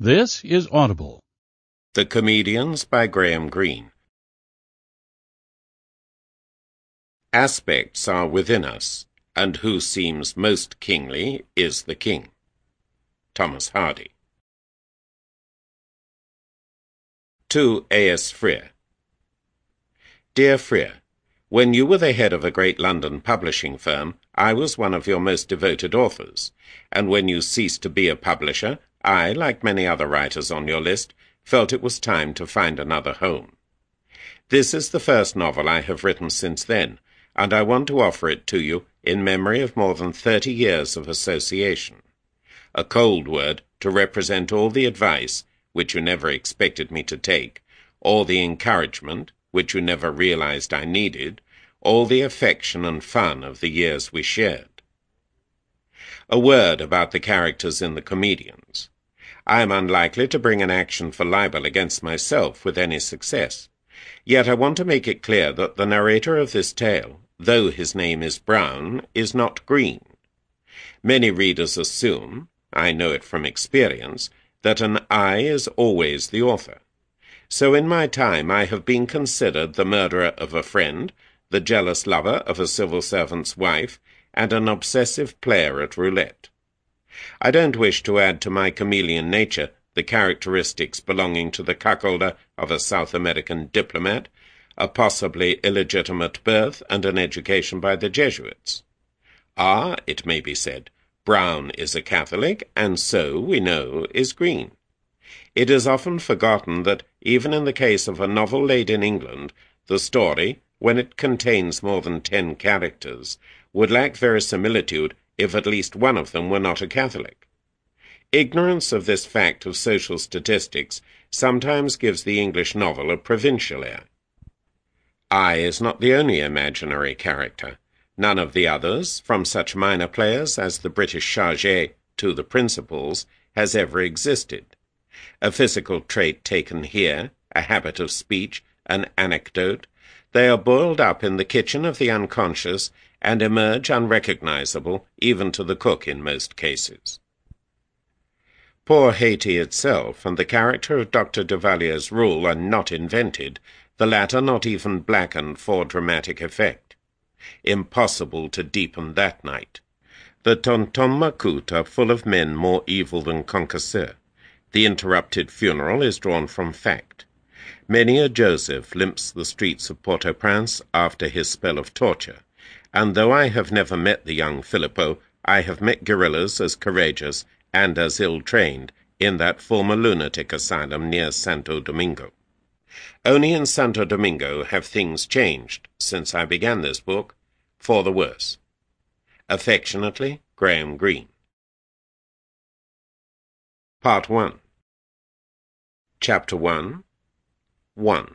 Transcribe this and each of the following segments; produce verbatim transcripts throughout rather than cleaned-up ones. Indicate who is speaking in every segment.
Speaker 1: This is Audible.
Speaker 2: The Comedians by Graham Greene. Aspects are within us, and who seems most kingly is the king. Thomas Hardy. To A. S. Freer. Dear Freer, when you were the head of a great London publishing firm, I was one of your most devoted authors, and when you ceased to be a publisher, I, like many other writers on your list, felt it was time to find another home. This is the first novel I have written since then, and I want to offer it to you in memory of more than thirty years of association. A cold word to represent all the advice, which you never expected me to take, all the encouragement, which you never realized I needed, all the affection and fun of the years we shared. A word about the characters in The Comedians. I am unlikely to bring an action for libel against myself with any success. Yet I want to make it clear that the narrator of this tale, though his name is Brown, is not Greene. Many readers assume, I know it from experience, that an I is always the author. So in my time I have been considered the murderer of a friend, the jealous lover of a civil servant's wife, and an obsessive player at roulette. I don't wish to add to my chameleon nature the characteristics belonging to the cuckolder of a South American diplomat, a possibly illegitimate birth, and an education by the Jesuits. Ah, it may be said, Brown is a Catholic, and so, we know, is Greene. It is often forgotten that, even in the case of a novel laid in England, the story, when it contains more than ten characters, would lack verisimilitude if at least one of them were not a Catholic. Ignorance of this fact of social statistics sometimes gives the English novel a provincial air. I is not the only imaginary character. None of the others, from such minor players as the British chargé to the principals, has ever existed. A physical trait taken here, a habit of speech, an anecdote, they are boiled up in the kitchen of the unconscious and emerge unrecognizable even to the cook in most cases. Poor Hayti itself and the character of Doctor Duvalier's rule are not invented, the latter not even blackened for dramatic effect. Impossible to deepen that night. The Tonton Macoute are full of men more evil than concusseurs. The interrupted funeral is drawn from fact. Many a Joseph limps the streets of Port-au-Prince after his spell of torture, and though I have never met the young Filippo, I have met guerrillas as courageous and as ill-trained in that former lunatic asylum near Santo Domingo. Only in Santo Domingo have things changed since I began this book, for the worse. Affectionately, Graham Greene. Part one. Chapter one. one.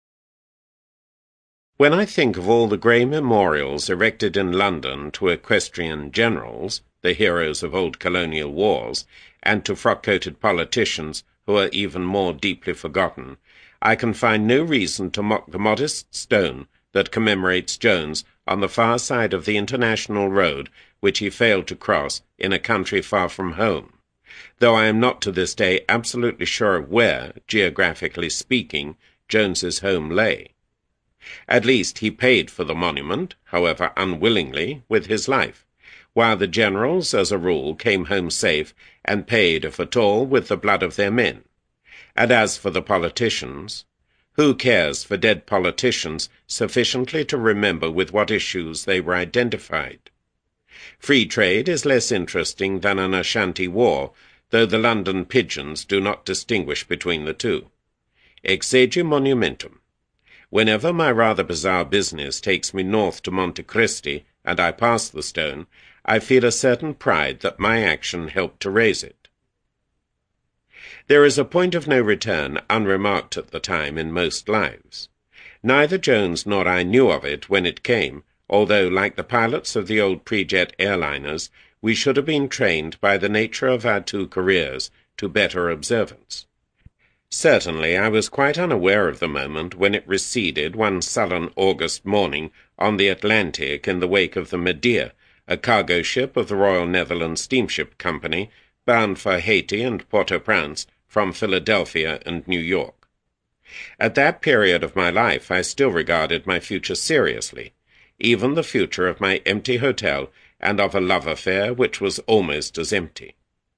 Speaker 2: When I think of all the grey memorials erected in London to equestrian generals, the heroes of old colonial wars, and to frock-coated politicians who are even more deeply forgotten, I can find no reason to mock the modest stone that commemorates Jones on the far side of the international road which he failed to cross in a country far from home, though I am not to this day absolutely sure of where, geographically speaking, Jones's home lay. At least he paid for the monument, however unwillingly, with his life, while the generals, as a rule, came home safe, and paid, if at all, with the blood of their men. And as for the politicians, who cares for dead politicians sufficiently to remember with what issues they were identified? Free trade is less interesting than an Ashanti war, though the London pigeons do not distinguish between the two. Exegi monumentum. Whenever my rather bizarre business takes me north to Monte Cristi, and I pass the stone, I feel a certain pride that my action helped to raise it. There is a point of no return unremarked at the time in most lives. Neither Jones nor I knew of it when it came, although, like the pilots of the old pre-jet airliners, we should have been trained by the nature of our two careers to better observance. Certainly I was quite unaware of the moment when it receded one sullen August morning on the Atlantic in the wake of the Medea, a cargo ship of the Royal Netherlands Steamship Company, bound for Hayti and Port-au-Prince from Philadelphia and New York. At that period of my life I still regarded my future seriously, even the future of my empty hotel and of a love affair which was almost as empty.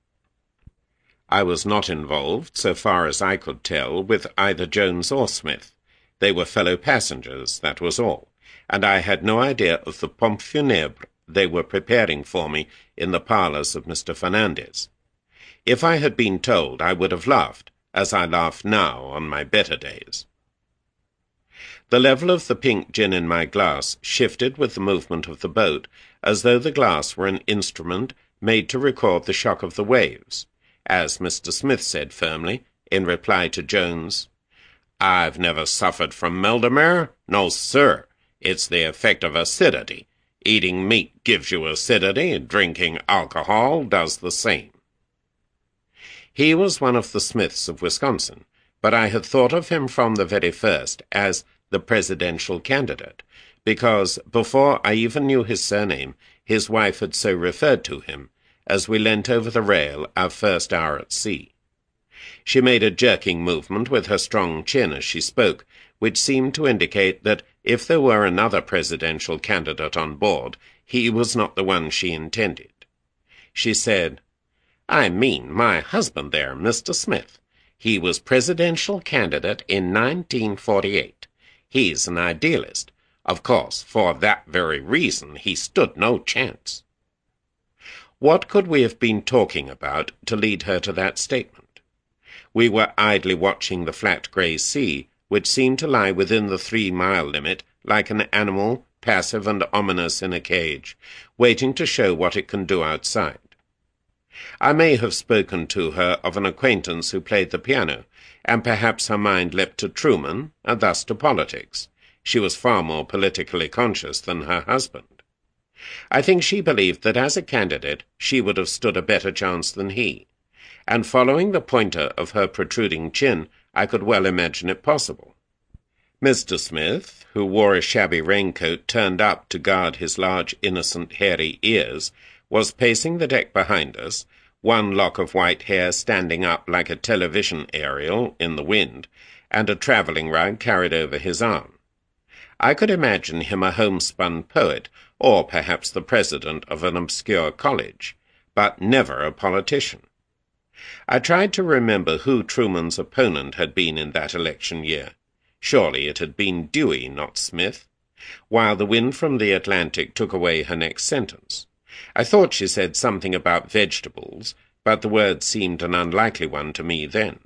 Speaker 2: I was not involved, so far as I could tell, with either Jones or Smith. They were fellow passengers, that was all, and I had no idea of the pompe funèbre they were preparing for me in the parlours of Mister Fernandez. If I had been told, I would have laughed, as I laugh now on my better days. The level of the pink gin in my glass shifted with the movement of the boat, as though the glass were an instrument made to record the shock of the waves. As Mister Smith said firmly, in reply to Jones, "I've never suffered from Meldemere. No, sir. It's the effect of acidity. Eating meat gives you acidity. Drinking alcohol does the same." He was one of the Smiths of Wisconsin, but I had thought of him from the very first as the presidential candidate, because before I even knew his surname, his wife had so referred to him, as we leant over the rail our first hour at sea. She made a jerking movement with her strong chin as she spoke, which seemed to indicate that if there were another presidential candidate on board, he was not the one she intended. She said, "I mean my husband there, Mister Smith. He was presidential candidate in nineteen forty-eight. He's an idealist. Of course, for that very reason, he stood no chance." What could we have been talking about to lead her to that statement? We were idly watching the flat grey sea, which seemed to lie within the three-mile limit, like an animal, passive and ominous in a cage, waiting to show what it can do outside. I may have spoken to her of an acquaintance who played the piano, and perhaps her mind leapt to Truman, and thus to politics. She was far more politically conscious than her husband. I think she believed that as a candidate she would have stood a better chance than he, and following the pointer of her protruding chin, I could well imagine it possible. Mister Smith, who wore a shabby raincoat turned up to guard his large, innocent, hairy ears, was pacing the deck behind us, one lock of white hair standing up like a television aerial in the wind, and a travelling rug carried over his arm. I could imagine him a homespun poet, or perhaps the president of an obscure college, but never a politician. I tried to remember who Truman's opponent had been in that election year. Surely it had been Dewey, not Smith, while the wind from the Atlantic took away her next sentence. I thought she said something about vegetables, but the word seemed an unlikely one to me then.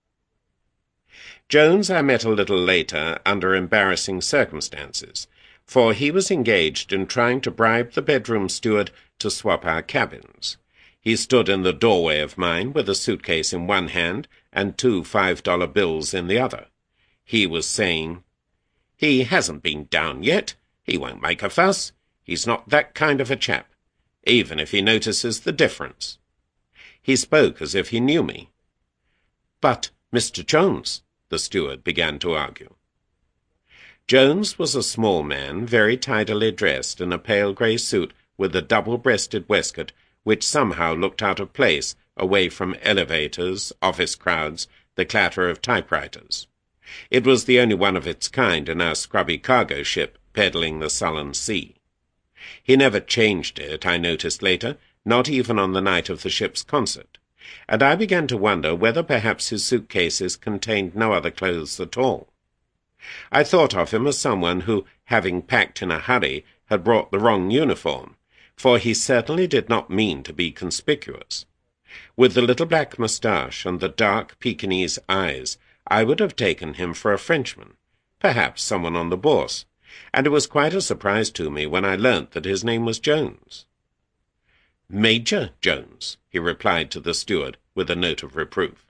Speaker 2: Jones I met a little later under embarrassing circumstances, for he was engaged in trying to bribe the bedroom steward to swap our cabins. He stood in the doorway of mine with a suitcase in one hand and two five-dollar bills in the other. He was saying, "He hasn't been down yet. He won't make a fuss. He's not that kind of a chap, even if he notices the difference." He spoke as if he knew me. "But, Mister Jones," the steward began to argue. Jones was a small man, very tidily dressed in a pale grey suit with a double-breasted waistcoat which somehow looked out of place away from elevators, office crowds, the clatter of typewriters. It was the only one of its kind in our scrubby cargo ship peddling the sullen sea. He never changed it, I noticed later, not even on the night of the ship's concert, and I began to wonder whether perhaps his suitcases contained no other clothes at all. I thought of him as someone who, having packed in a hurry, had brought the wrong uniform, for he certainly did not mean to be conspicuous. With the little black moustache and the dark Pekingese eyes, I would have taken him for a Frenchman, perhaps someone on the Bourse, and it was quite a surprise to me when I learnt that his name was Jones. "Major Jones," he replied to the steward with a note of reproof.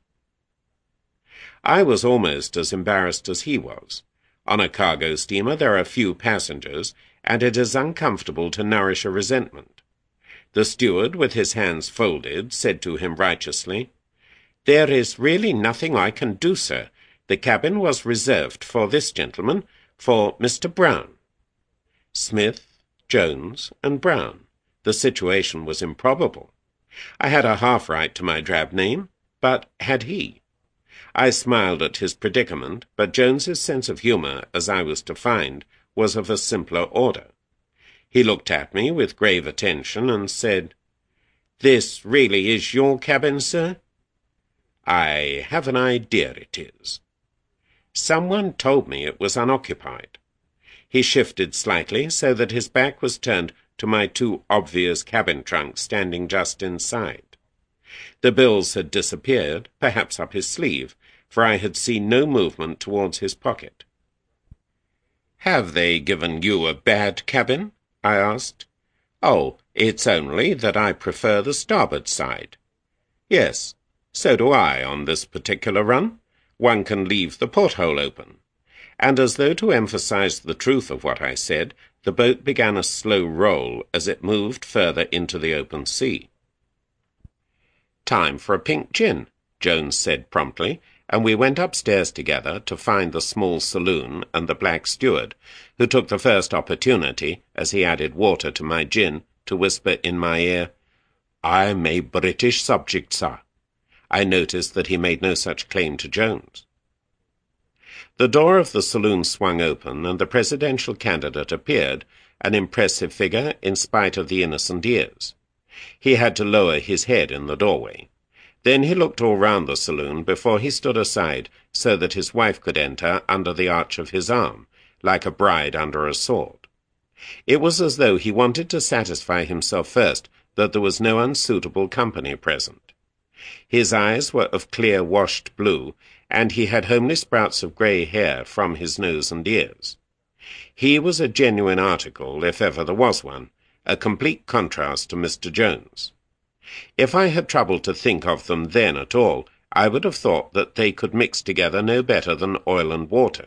Speaker 2: I was almost as embarrassed as he was. On a cargo steamer there are few passengers, and it is uncomfortable to nourish a resentment. The steward, with his hands folded, said to him righteously, "There is really nothing I can do, sir. The cabin was reserved for this gentleman, for Mister Brown." Smith, Jones, and Brown. The situation was improbable. I had a half right to my drab name, but had he? I smiled at his predicament, but Jones's sense of humour, as I was to find, was of a simpler order. He looked at me with grave attention and said, "This really is your cabin, sir?" "I have an idea it is." "Someone told me it was unoccupied." He shifted slightly so that his back was turned to my two obvious cabin trunks standing just inside. The bills had disappeared, perhaps up his sleeve, for I had seen no movement towards his pocket. "Have they given you a bad cabin?" I asked. "Oh, it's only that I prefer the starboard side." "Yes, so do I on this particular run. One can leave the porthole open." And as though to emphasize the truth of what I said, the boat began a slow roll as it moved further into the open sea. "Time for a pink gin," Jones said promptly, and we went upstairs together to find the small saloon and the black steward, who took the first opportunity, as he added water to my gin, to whisper in my ear, "I'm a British subject, sir." I noticed that he made no such claim to Jones. The door of the saloon swung open, and the presidential candidate appeared, an impressive figure in spite of the innocent ears. He had to lower his head in the doorway. Then he looked all round the saloon before he stood aside so that his wife could enter under the arch of his arm, like a bride under a sword. It was as though he wanted to satisfy himself first that there was no unsuitable company present. His eyes were of clear washed blue, and he had homely sprouts of grey hair from his nose and ears. He was a genuine article, if ever there was one, a complete contrast to Mister Jones. If I had troubled to think of them then at all, I would have thought that they could mix together no better than oil and water.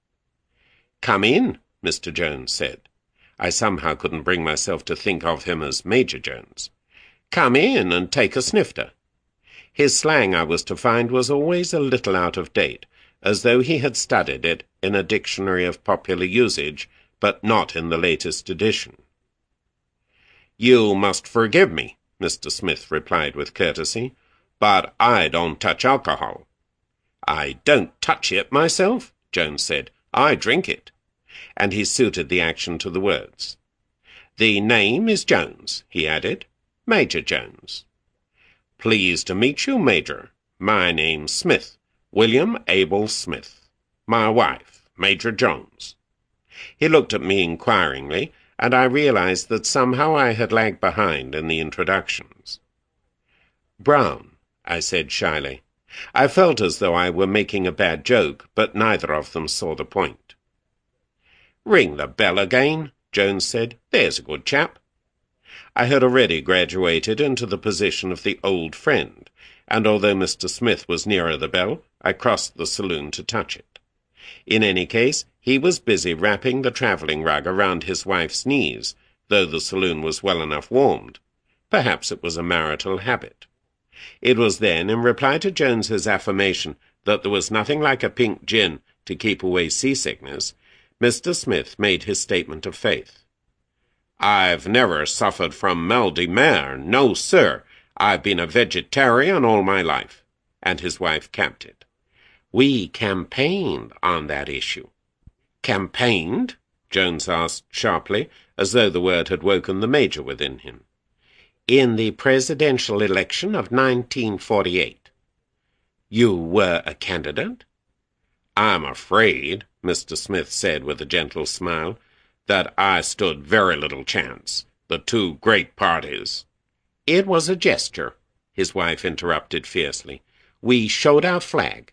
Speaker 2: "Come in," Mister Jones said. I somehow couldn't bring myself to think of him as Major Jones. "Come in and take a snifter." His slang, I was to find, was always a little out of date, as though he had studied it in a dictionary of popular usage, but not in the latest edition. "You must forgive me," Mister Smith replied with courtesy, "but I don't touch alcohol." "I don't touch it myself," Jones said. "I drink it." And he suited the action to the words. "The name is Jones," he added. "Major Jones." "Pleased to meet you, Major. My name's Smith, William Abel Smith. My wife, Major Jones." He looked at me inquiringly, and I realized that somehow I had lagged behind in the introductions. "Brown," I said shyly. I felt as though I were making a bad joke, but neither of them saw the point. "Ring the bell again," Jones said. "There's a good chap." I had already graduated into the position of the old friend, and although Mister Smith was nearer the bell, I crossed the saloon to touch it. In any case, he was busy wrapping the travelling rug around his wife's knees, though the saloon was well enough warmed. Perhaps it was a marital habit. It was then, in reply to Jones's affirmation that there was nothing like a pink gin to keep away seasickness, Mister Smith made his statement of faith. "I've never suffered from mal de mer, no, sir. I've been a vegetarian all my life." And his wife capped it. "We campaigned on that issue." "Campaigned?" Jones asked sharply, as though the word had woken the Major within him. "In the presidential election of nineteen forty-eight. "You were a candidate?" "I'm afraid," Mister Smith said with a gentle smile, "that I stood very little chance. The two great parties—" "It was a gesture," his wife interrupted fiercely. "We showed our flag."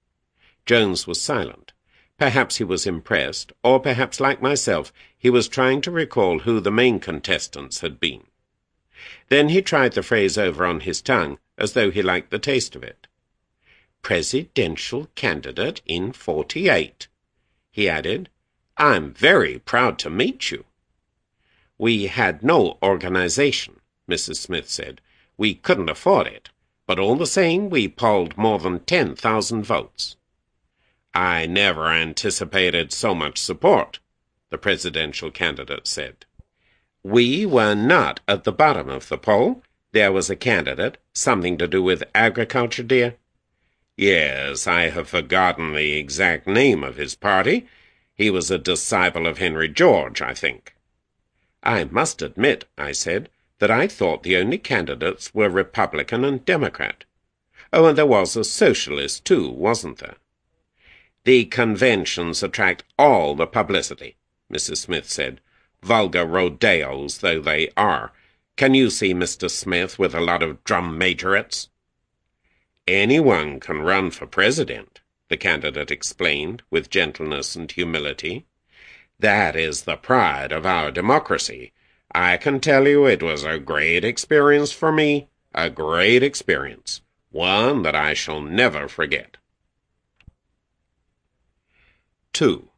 Speaker 2: Jones was silent. Perhaps he was impressed, or perhaps, like myself, he was trying to recall who the main contestants had been. Then he tried the phrase over on his tongue, as though he liked the taste of it. "Presidential candidate in forty-eight," he added. "I'm very proud to meet you." "We had no organization," Missus Smith said. "We couldn't afford it, but all the same we polled more than ten thousand votes." "I never anticipated so much support," the presidential candidate said. "We were not at the bottom of the poll. There was a candidate, something to do with agriculture, dear." Yes, I have forgotten the exact name of his party. He was a disciple of Henry George, I think. I must admit, I said, that I thought the only candidates were Republican and Democrat. Oh, and there was a Socialist, too, wasn't there? The conventions attract all the publicity, Missus Smith said, vulgar rodeos though they are. Can you see Mister Smith with a lot of drum majorettes? Anyone can run for president, the candidate explained with gentleness and humility. That is the pride of our democracy. I can tell you it was a great experience for me, a great experience, one that I shall never forget. Two.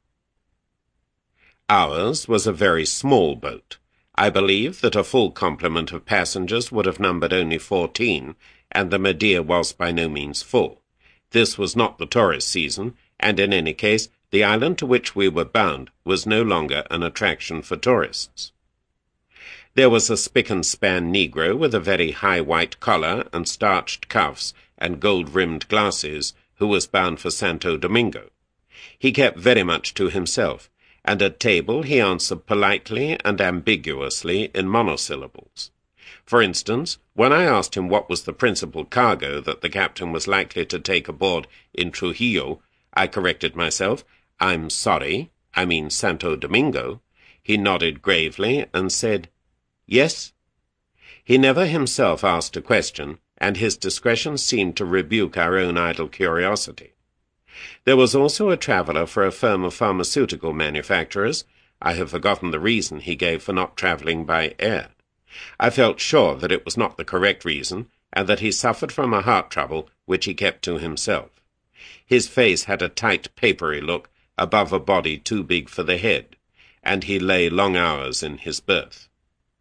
Speaker 2: Ours was a very small boat. I believe that a full complement of passengers would have numbered only fourteen, and the Medea was by no means full. This was not the tourist season, and in any case the island to which we were bound was no longer an attraction for tourists. There was a spick-and-span negro with a very high white collar and starched cuffs and gold-rimmed glasses who was bound for Santo Domingo. He kept very much to himself, and at table he answered politely and ambiguously in monosyllables. For instance, when I asked him what was the principal cargo that the captain was likely to take aboard in Trujillo, I corrected myself. I'm sorry, I mean Santo Domingo. He nodded gravely and said, Yes. He never himself asked a question, and his discretion seemed to rebuke our own idle curiosity. There was also a traveller for a firm of pharmaceutical manufacturers. I have forgotten the reason he gave for not travelling by air. I felt sure that it was not the correct reason, and that he suffered from a heart trouble which he kept to himself. His face had a tight, papery look above a body too big for the head, and he lay long hours in his berth.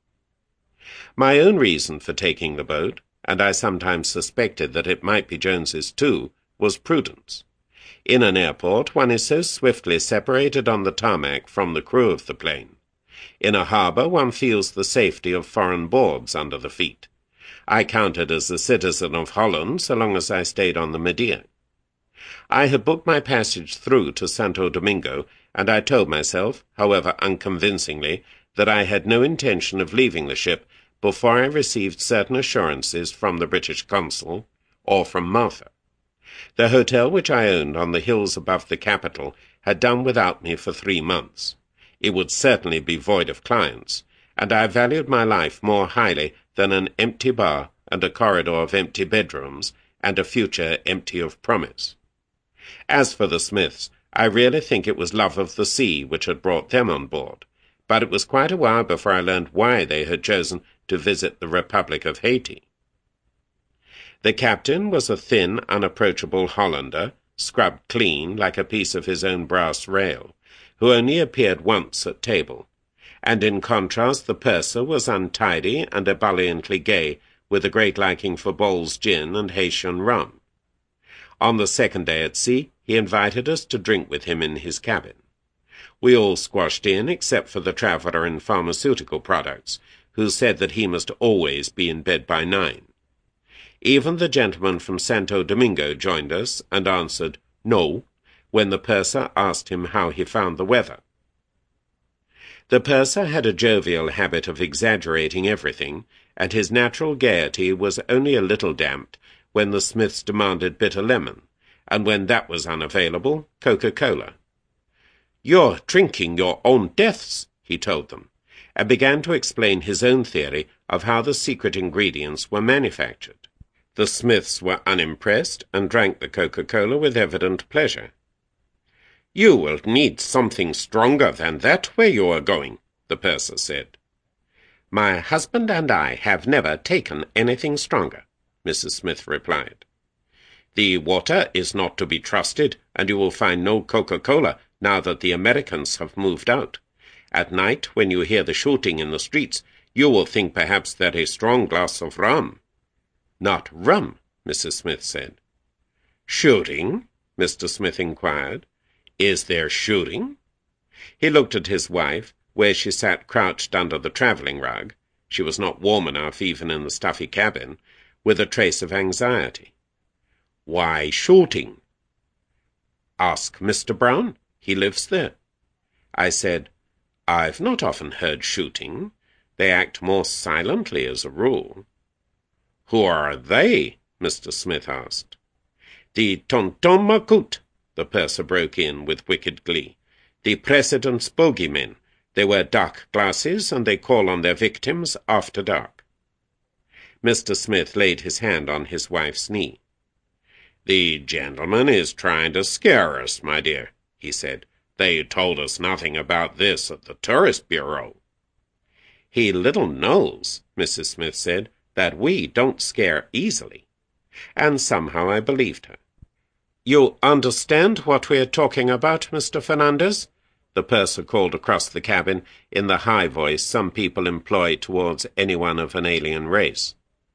Speaker 2: My own reason for taking the boat, and I sometimes suspected that it might be Jones's too, was prudence. In an airport, one is so swiftly separated on the tarmac from the crew of the plane. In a harbour, one feels the safety of foreign boards under the feet. I counted as a citizen of Holland so long as I stayed on the Medea. I had booked my passage through to Santo Domingo, and I told myself, however unconvincingly, that I had no intention of leaving the ship before I received certain assurances from the British consul, or from Martha. The hotel which I owned on the hills above the capital had done without me for three months. It would certainly be void of clients, and I valued my life more highly than an empty bar and a corridor of empty bedrooms and a future empty of promise. As for the Smiths, I really think it was love of the sea which had brought them on board, but it was quite a while before I learned why they had chosen to visit the Republic of Haiti. The captain was a thin, unapproachable Hollander, scrubbed clean like a piece of his own brass rail, who only appeared once at table, and in contrast the purser was untidy and ebulliently gay, with a great liking for Bols gin and Haitian rum. On the second day at sea, he invited us to drink with him in his cabin. We all squashed in, except for the traveller in pharmaceutical products, who said that he must always be in bed by nine. Even the gentleman from Santo Domingo joined us, and answered, No, when the purser asked him how he found the weather. The purser had a jovial habit of exaggerating everything, and his natural gaiety was only a little damped when the Smiths demanded bitter lemon, and when that was unavailable, Coca-Cola. "You're drinking your own deaths," he told them, and began to explain his own theory of how the secret ingredients were manufactured. The Smiths were unimpressed, and drank the Coca-Cola with evident pleasure. "You will need something stronger than that where you are going," the purser said. "My husband and I have never taken anything stronger," Missus Smith replied. "The water is not to be trusted, and you will find no Coca-Cola now that the Americans have moved out. At night, when you hear the shooting in the streets, you will think perhaps that a strong glass of rum—" "Not rum," Missus Smith said. "Shooting?" Mister Smith inquired. "Is there shooting?" He looked at his wife, where she sat crouched under the travelling rug — she was not warm enough even in the stuffy cabin — with a trace of anxiety. "Why shooting?" "Ask Mister Brown. He lives there." I said, "I've not often heard shooting. They act more silently as a rule." "Who are they?" Mister Smith asked. "The Tonton Macoute," the purser broke in with wicked glee. "The President's bogeymen. They wear dark glasses, and they call on their victims after dark." Mister Smith laid his hand on his wife's knee. "The gentleman is trying to scare us, my dear," he said. "They told us nothing about this at the Tourist Bureau." "He little knows," Missus Smith said, "that we don't scare easily." And somehow I believed her. "You understand what we are talking about, Mister Fernandez?" the purser called across the cabin in the high voice some people employ towards anyone of an alien race.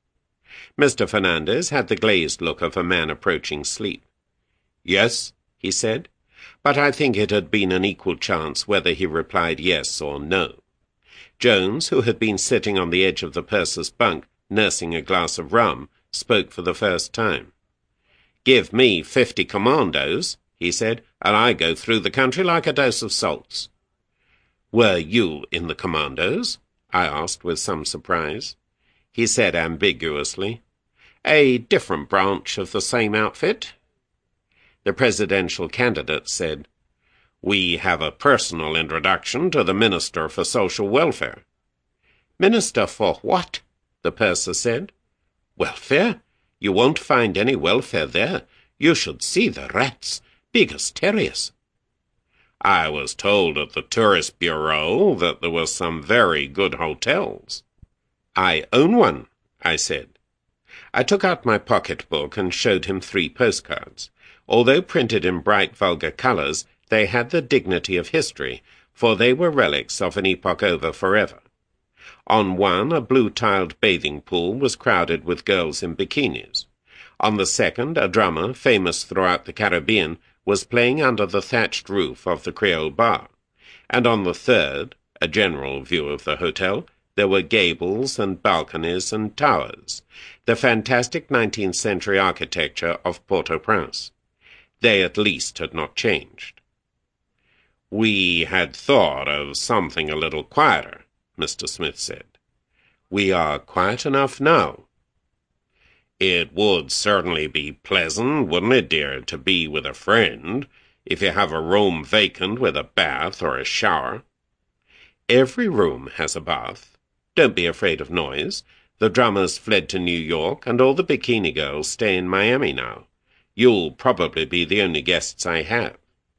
Speaker 2: Mister Fernandez had the glazed look of a man approaching sleep. "Yes," he said, but I think it had been an equal chance whether he replied yes or no. Jones, who had been sitting on the edge of the purser's bunk, nursing a glass of rum, spoke for the first time. "Give me fifty commandos," he said, "and I go through the country like a dose of salts." "Were you in the commandos?" I asked with some surprise. He said ambiguously, "A different branch of the same outfit." The presidential candidate said, "We have a personal introduction to the Minister for Social Welfare." "Minister for what?" the purser said. "Welfare? You won't find any welfare there. You should see the rats, big as terriers." "I was told at the Tourist Bureau that there were some very good hotels." "I own one," I said. I took out my pocketbook and showed him three postcards. Although printed in bright vulgar colours, they had the dignity of history, for they were relics of an epoch over forever. On one, a blue-tiled bathing pool was crowded with girls in bikinis. On the second, a drummer, famous throughout the Caribbean, was playing under the thatched roof of the Creole bar. And on the third, a general view of the hotel, there were gables and balconies and towers, the fantastic nineteenth century architecture of Port-au-Prince. They at least had not changed. "We had thought of something a little quieter," Mister Smith said. "We are quiet enough now." "It would certainly be pleasant, wouldn't it, dear, to be with a friend, if you have a room vacant with a bath or a shower?" "Every room has a bath. Don't be afraid of noise. The drummers fled to New York, and all the bikini girls stay in Miami now. You'll probably be the only guests I have."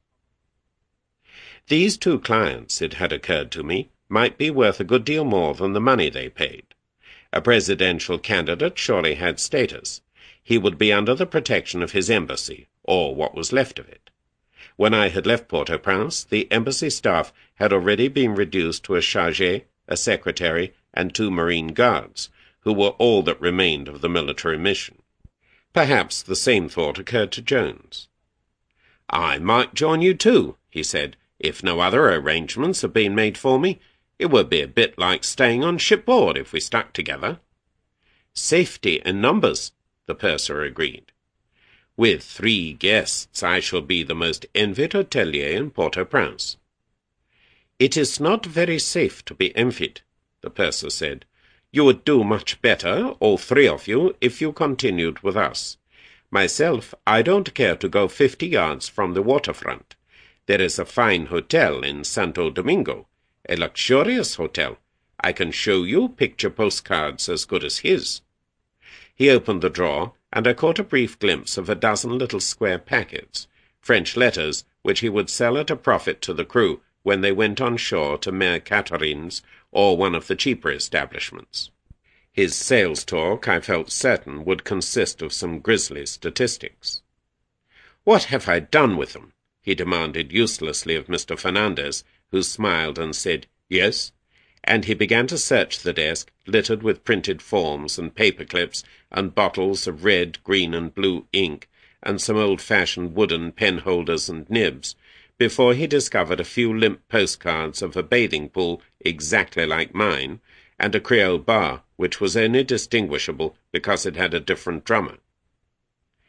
Speaker 2: These two clients, it had occurred to me, might be worth a good deal more than the money they paid. A presidential candidate surely had status. He would be under the protection of his embassy, or what was left of it. When I had left Port-au-Prince, the embassy staff had already been reduced to a chargé, a secretary, and two marine guards, who were all that remained of the military mission. Perhaps the same thought occurred to Jones. "I might join you too," he said, "if no other arrangements have been made for me. It would be a bit like staying on shipboard if we stuck together." "Safety in numbers," the purser agreed. "With three guests I shall be the most envied hotelier in Port-au-Prince." "It is not very safe to be envied," the purser said. "You would do much better, all three of you, if you continued with us. Myself, I don't care to go fifty yards from the waterfront. There is a fine hotel in Santo Domingo, a luxurious hotel. I can show you picture postcards as good as his." He opened the drawer, and I caught a brief glimpse of a dozen little square packets, French letters which he would sell at a profit to the crew when they went on shore to Mère Catherine's or one of the cheaper establishments. His sales talk, I felt certain, would consist of some grisly statistics. "What have I done with them?" he demanded uselessly of Mister Fernandez, who smiled and said, "Yes," and he began to search the desk, littered with printed forms and paper clips and bottles of red, green, and blue ink, and some old-fashioned wooden pen-holders and nibs, before he discovered a few limp postcards of a bathing pool exactly like mine, and a Creole bar, which was only distinguishable because it had a different drummer.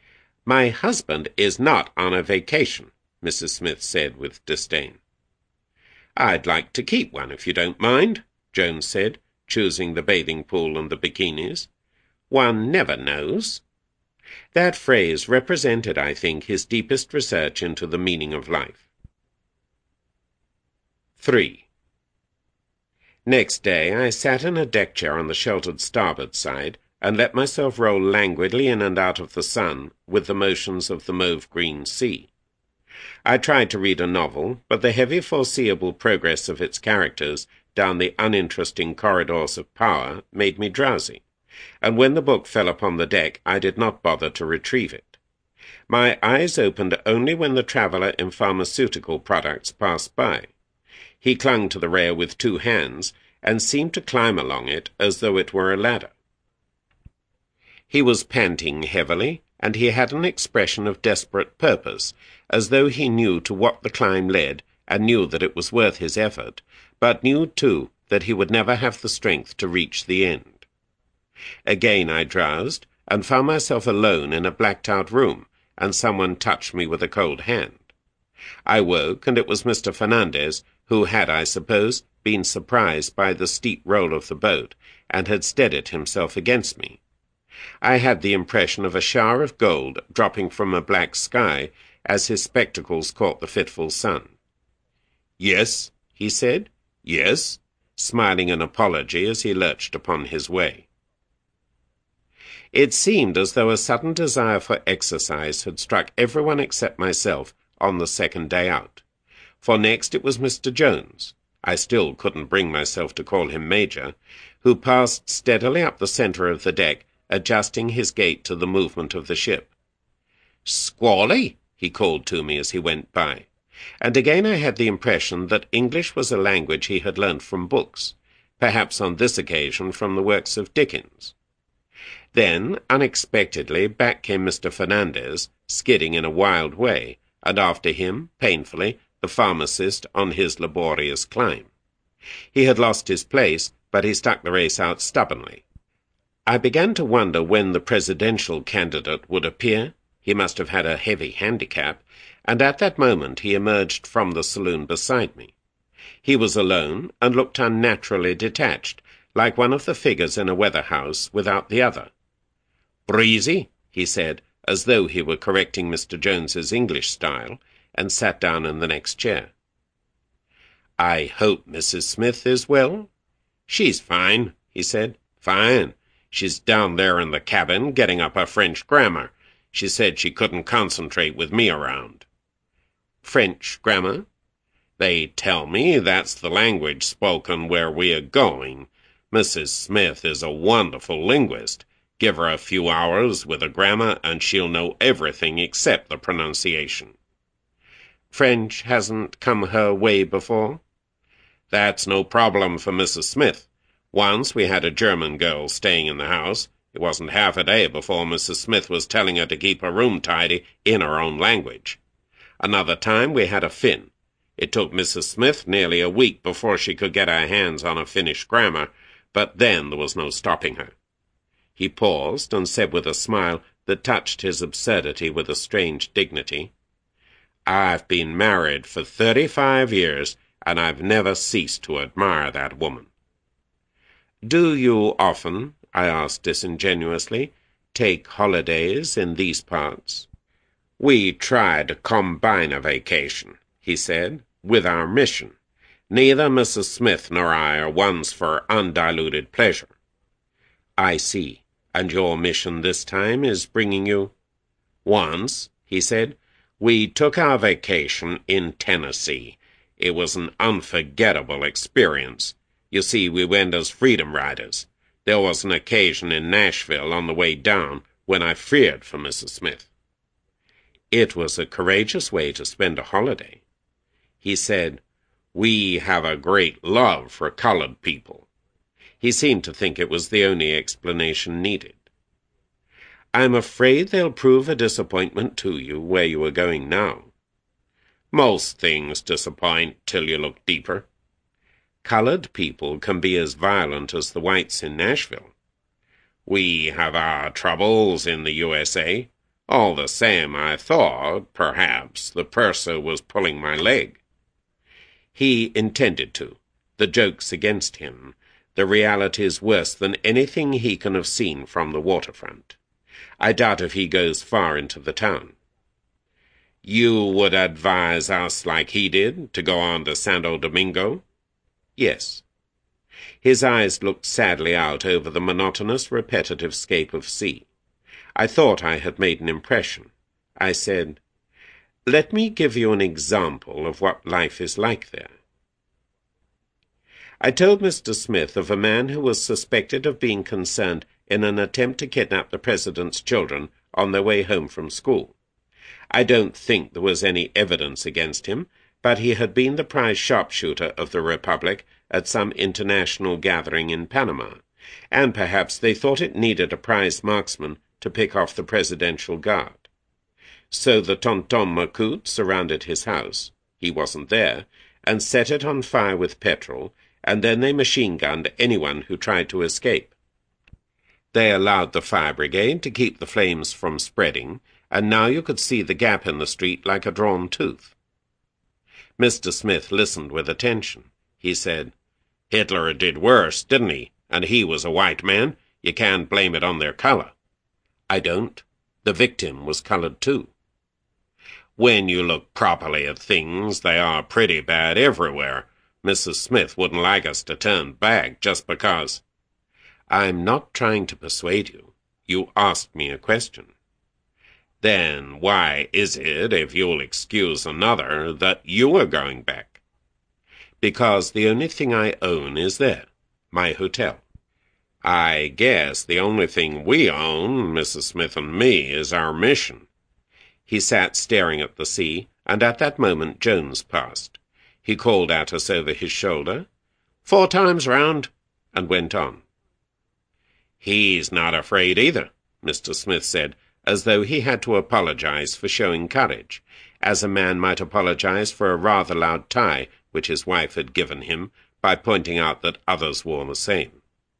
Speaker 2: "My husband is not on a vacation," Missus Smith said with disdain. "I'd like to keep one, if you don't mind," Jones said, choosing the bathing pool and the bikinis. "One never knows." That phrase represented, I think, his deepest research into the meaning of life. three. Next day I sat in a deck chair on the sheltered starboard side, and let myself roll languidly in and out of the sun with the motions of the mauve-green sea. I tried to read a novel, but the heavy foreseeable progress of its characters down the uninteresting corridors of power made me drowsy, and when the book fell upon the deck I did not bother to retrieve it. My eyes opened only when the traveller in pharmaceutical products passed by. He clung to the rail with two hands, and seemed to climb along it as though it were a ladder. He was panting heavily, and he had an expression of desperate purpose, as though he knew to what the climb led, and knew that it was worth his effort, but knew, too, that he would never have the strength to reach the end. Again I drowsed, and found myself alone in a blacked-out room, and someone touched me with a cold hand. I woke, and it was Mister Fernandez, who had, I suppose, been surprised by the steep roll of the boat, and had steadied himself against me. I had the impression of a shower of gold dropping from a black sky as his spectacles caught the fitful sun. "Yes," he said, "yes," smiling an apology as he lurched upon his way. It seemed as though a sudden desire for exercise had struck everyone except myself on the second day out, for next it was Mister Jones, I still couldn't bring myself to call him Major, who passed steadily up the centre of the deck, adjusting his gait to the movement of the ship. "Squally!" he called to me as he went by, and again I had the impression that English was a language he had learnt from books, perhaps on this occasion from the works of Dickens. Then, unexpectedly, back came Mister Fernandez, skidding in a wild way, and after him, painfully, the pharmacist on his laborious climb. He had lost his place, but he stuck the race out stubbornly. I began to wonder when the presidential candidate would appear. He must have had a heavy handicap, and at that moment he emerged from the saloon beside me. He was alone, and looked unnaturally detached, like one of the figures in a weather-house without the other. "Breezy," he said, as though he were correcting Mister Jones's English style, and sat down in the next chair. "I hope Missus Smith is well?" "She's fine," he said. "Fine. She's down there in the cabin getting up her French grammar. She said she couldn't concentrate with me around." "French grammar?" "They tell me that's the language spoken where we are going. Missus Smith is a wonderful linguist. Give her a few hours with a grammar and she'll know everything except the pronunciation." "French hasn't come her way before?" "That's no problem for Missus Smith. Once we had a German girl staying in the house. It wasn't half a day before Missus Smith was telling her to keep her room tidy in her own language. Another time we had a Finn. It took Missus Smith nearly a week before she could get her hands on a Finnish grammar, but then there was no stopping her." He paused and said with a smile that touched his absurdity with a strange dignity, "I've been married for thirty-five years, and I've never ceased to admire that woman." "Do you often," I asked disingenuously, "take holidays in these parts?" "We try to combine a vacation," he said, "with our mission. Neither Missus Smith nor I are ones for undiluted pleasure." "I see. And your mission this time is bringing you—" "Once," he said, "we took our vacation in Tennessee. It was an unforgettable experience. You see, we went as freedom riders. There was an occasion in Nashville on the way down when I feared for Missus Smith." "It was a courageous way to spend a holiday." He said, "We have a great love for colored people." He seemed to think it was the only explanation needed. "I'm afraid they'll prove a disappointment to you where you are going now." "Most things disappoint till you look deeper." "Colored people can be as violent as the whites in Nashville." "We have our troubles in the U S A. All the same, I thought, perhaps, the purser was pulling my leg. He intended to. The joke's against him. The reality's worse than anything he can have seen from the waterfront. I doubt if he goes far into the town. You would advise us, like he did, to go on to Santo Domingo? Yes. His eyes looked sadly out over the monotonous, repetitive scape of sea. I thought I had made an impression. I said, "Let me give you an example of what life is like there." I told Mister Smith of a man who was suspected of being concerned in an attempt to kidnap the President's children on their way home from school. I don't think there was any evidence against him, but he had been the prize sharpshooter of the Republic at some international gathering in Panama, and perhaps they thought it needed a prize marksman to pick off the Presidential Guard. So the Tonton Macoute surrounded his house, he wasn't there, and set it on fire with petrol, and then they machine-gunned anyone who tried to escape. They allowed the fire brigade to keep the flames from spreading, and now you could see the gap in the street like a drawn tooth. Mister Smith listened with attention. He said, "Hitler did worse, didn't he? And he was a white man. You can't blame it on their color." "I don't. The victim was colored too." "When you look properly at things, they are pretty bad everywhere. Missus Smith wouldn't like us to turn back just because—" "I'm not trying to persuade you. You asked me a question." "Then why is it, if you'll excuse another, that you are going back?" "Because the only thing I own is there, my hotel." "I guess the only thing we own, Missus Smith and me, is our mission." He sat staring at the sea, and at that moment Jones passed. He called at us over his shoulder, "Four times round," and went on. "He's not afraid either," Mister Smith said, as though he had to apologize for showing courage, as a man might apologize for a rather loud tie which his wife had given him by pointing out that others wore the same.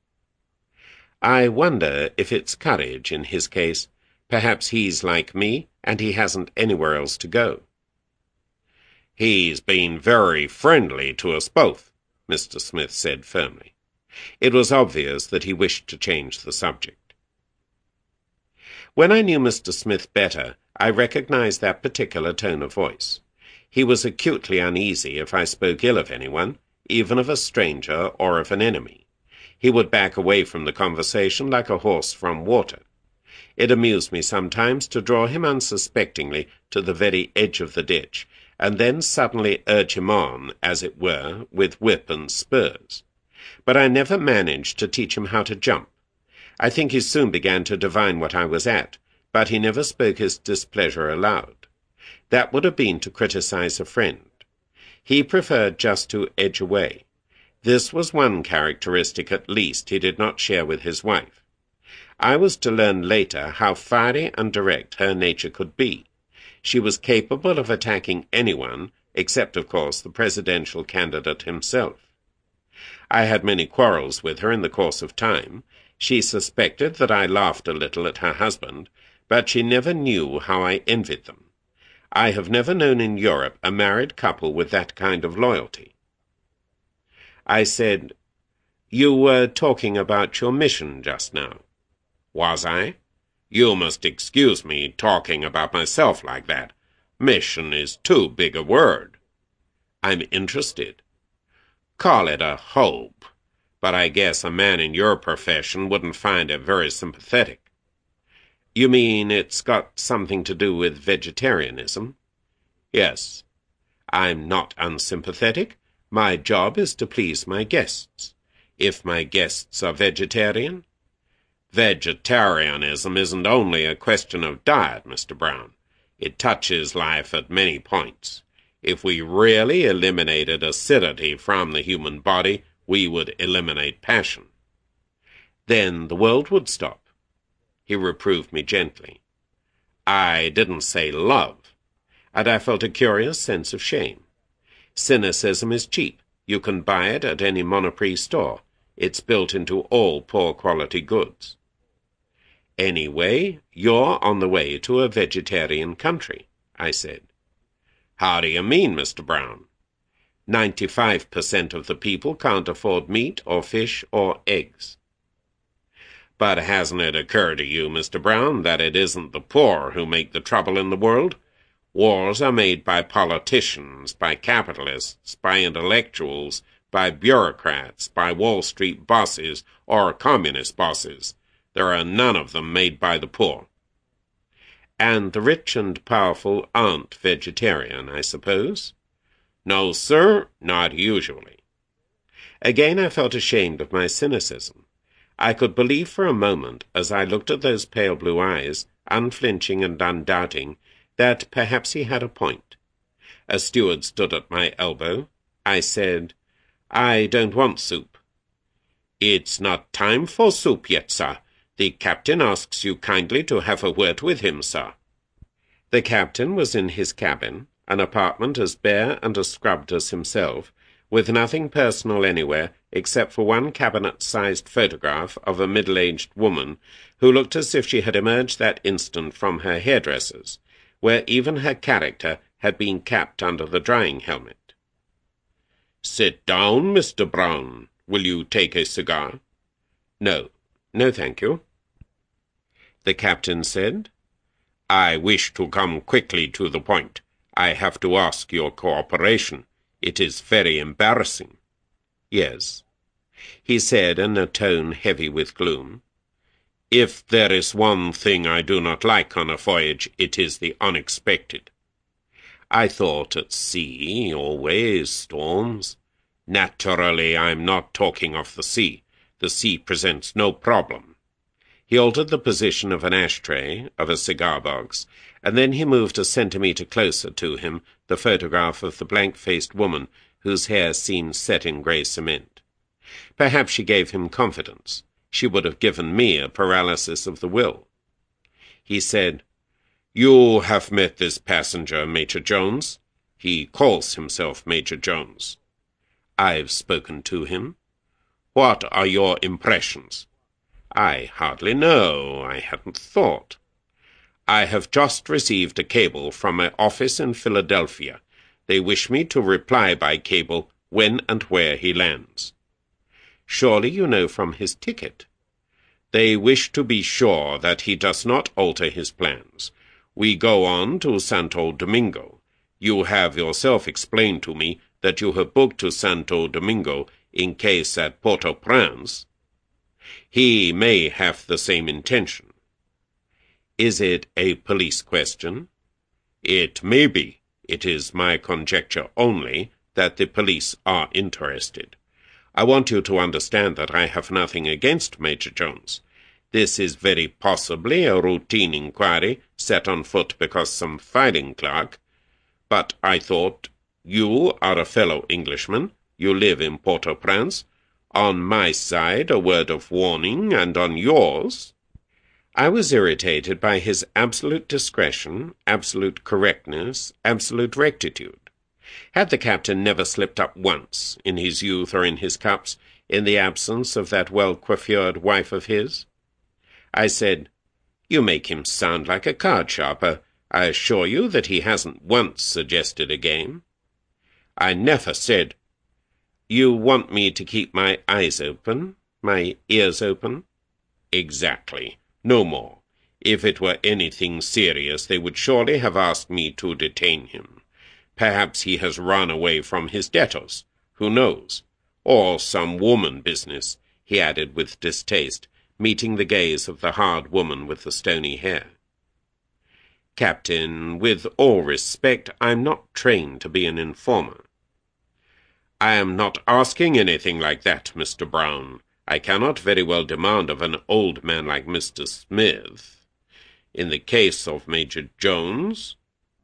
Speaker 2: "I wonder if it's courage in his case. Perhaps he's like me, and he hasn't anywhere else to go." "He's been very friendly to us both," Mister Smith said firmly. It was obvious that he wished to change the subject. When I knew Mister Smith better, I recognized that particular tone of voice. He was acutely uneasy if I spoke ill of anyone, even of a stranger or of an enemy. He would back away from the conversation like a horse from water. It amused me sometimes to draw him unsuspectingly to the very edge of the ditch, and then suddenly urge him on, as it were, with whip and spurs. But I never managed to teach him how to jump. I think he soon began to divine what I was at, but he never spoke his displeasure aloud. That would have been to criticize a friend. He preferred just to edge away. This was one characteristic at least he did not share with his wife. I was to learn later how fiery and direct her nature could be. She was capable of attacking anyone, except, of course, the presidential candidate himself. I had many quarrels with her in the course of time. She suspected that I laughed a little at her husband, but she never knew how I envied them. I have never known in Europe a married couple with that kind of loyalty. I said, "You were talking about your mission just now." "Was I? You must excuse me talking about myself like that. Mission is too big a word." "I'm interested." "Call it a hope. But I guess a man in your profession wouldn't find it very sympathetic." "You mean it's got something to do with vegetarianism?" "Yes." "I'm not unsympathetic. My job is to please my guests. If my guests are vegetarian—" "Vegetarianism isn't only a question of diet, Mister Brown. It touches life at many points. If we really eliminated acidity from the human body, we would eliminate passion." "Then the world would stop." He reproved me gently. "I didn't say love." And I felt a curious sense of shame. Cynicism is cheap. You can buy it at any Monoprix store. It's built into all poor quality goods. Anyway, you're on the way to a vegetarian country, I said. How do you mean, Mister Brown? Ninety-five percent of the people can't afford meat or fish or eggs. But hasn't it occurred to you, Mister Brown, that it isn't the poor who make the trouble in the world? Wars are made by politicians, by capitalists, by intellectuals, by bureaucrats, by Wall Street bosses or communist bosses. There are none of them made by the poor. And the rich and powerful aren't vegetarian, I suppose? No, sir, not usually. Again I felt ashamed of my cynicism. I could believe for a moment, as I looked at those pale blue eyes, unflinching and undoubting, that perhaps he had a point. A steward stood at my elbow. I said, I don't want soup. It's not time for soup yet, sir. The captain asks you kindly to have a word with him, sir. The captain was in his cabin, an apartment as bare and as scrubbed as himself, with nothing personal anywhere except for one cabinet-sized photograph of a middle-aged woman who looked as if she had emerged that instant from her hairdresser's, where even her character had been capped under the drying helmet. "Sit down, Mister Brown. Will you take a cigar?" "No, no, thank you." The captain said, "I wish to come quickly to the point. I have to ask your cooperation. It is very embarrassing." "Yes," he said in a tone heavy with gloom. "If there is one thing I do not like on a voyage, it is the unexpected. I thought at sea always storms. Naturally, I am not talking of the sea. The sea presents no problem." He altered the position of an ashtray, of a cigar-box, and then he moved a centimetre closer to him the photograph of the blank-faced woman whose hair seemed set in grey cement. Perhaps she gave him confidence. She would have given me a paralysis of the will. He said, "You have met this passenger, Major Jones? He calls himself Major Jones." "I've spoken to him." "What are your impressions?" "I hardly know. I hadn't thought." "I have just received a cable from my office in Philadelphia. They wish me to reply by cable when and where he lands." "Surely you know from his ticket." "They wish to be sure that he does not alter his plans. We go on to Santo Domingo. You have yourself explained to me that you have booked to Santo Domingo in case at Port-au-Prince. He may have the same intention." "Is it a police question?" "It may be. It is my conjecture only that the police are interested. I want you to understand that I have nothing against Major Jones. This is very possibly a routine inquiry set on foot because some filing clerk. But I thought, you are a fellow Englishman. You live in Port-au-Prince. On my side a word of warning, and on yours—" I was irritated by his absolute discretion, absolute correctness, absolute rectitude. Had the captain never slipped up once, in his youth or in his cups, in the absence of that well-coiffured wife of his? I said, "You make him sound like a card-sharper. I assure you that he hasn't once suggested a game." "I never said—" "You want me to keep my eyes open, my ears open?" "Exactly. No more. If it were anything serious, they would surely have asked me to detain him. Perhaps he has run away from his debtors. Who knows? Or some woman business," he added with distaste, meeting the gaze of the hard woman with the stony hair. "Captain, with all respect, I'm not trained to be an informer." "I am not asking anything like that, Mister Brown. I cannot very well demand of an old man like Mister Smith. In the case of Major Jones—"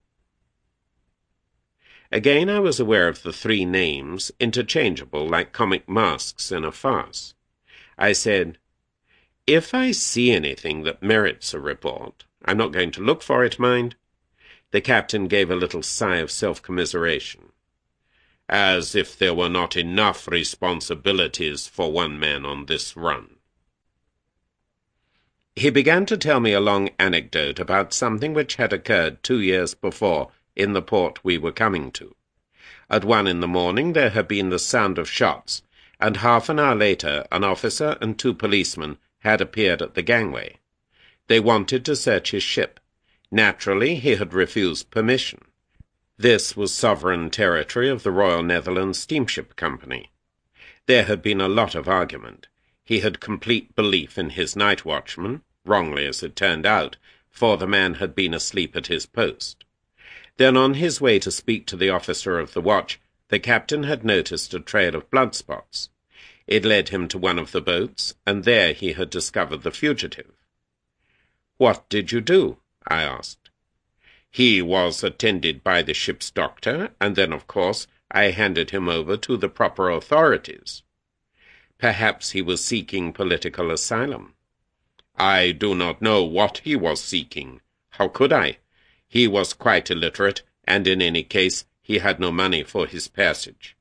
Speaker 2: Again I was aware of the three names, interchangeable like comic masks in a farce. I said, "If I see anything that merits a report, I'm not going to look for it, mind." The captain gave a little sigh of self-commiseration. "As if there were not enough responsibilities for one man on this run." He began to tell me a long anecdote about something which had occurred two years before in the port we were coming to. At one in the morning there had been the sound of shots, and half an hour later an officer and two policemen had appeared at the gangway. They wanted to search his ship. Naturally, he had refused permission. This was sovereign territory of the Royal Netherlands Steamship Company. There had been a lot of argument. He had complete belief in his night watchman, wrongly as it turned out, for the man had been asleep at his post. Then on his way to speak to the officer of the watch, the captain had noticed a trail of blood spots. It led him to one of the boats, and there he had discovered the fugitive. "What did you do?" I asked. "He was attended by the ship's doctor, and then, of course, I handed him over to the proper authorities." "Perhaps he was seeking political asylum." "I do not know what he was seeking. How could I? He was quite illiterate, and in any case he had no money for his passage."